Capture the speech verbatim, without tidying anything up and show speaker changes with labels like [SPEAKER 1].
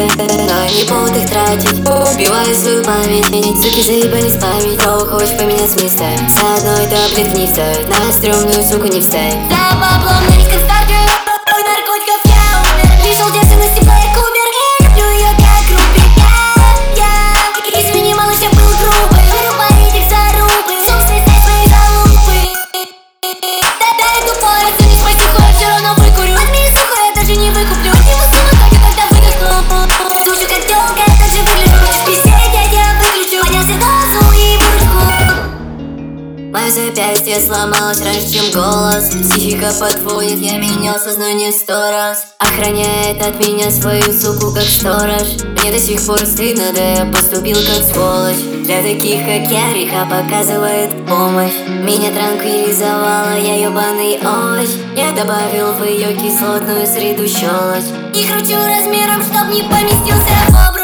[SPEAKER 1] но не повод их тратить. Убиваю свою память, суки заебались спамить. Кого хочешь поменять с места, с одной таблетки не стоит, на стрёмную суку не встать.
[SPEAKER 2] За баблом на рисках стартую, ой, наркотиков я умер. Лишил девственности, блэк умер, и люблю ее как рубик. Я, я, извини, малыш, я был грубый, беру по этих зарубы, собственной своей залупы. Да, да, я тупой, оценишь мой сухой, все равно выкурю. Отмени сухой, я даже не выкуплю. Отниму сумму только, когда выдохну. Слушай, как тёлка, я так же выгляжу. Хочешь пиздеть, я тебя выключу. Поднялся дозу и бурку.
[SPEAKER 1] Мое запястье сломалось раньше, чем голос. Психика подводит, я менял сознание сто раз. Охраняет от меня свою суку, как сторож. Мне до сих пор стыдно, да я поступил как сволочь. Для таких, как я, река показывает помощь. Меня транквилизовала, я ёбаный овощ. Я добавил в ее кислотную среду щелочь.
[SPEAKER 2] И кручу размером, чтоб не поместился в образ.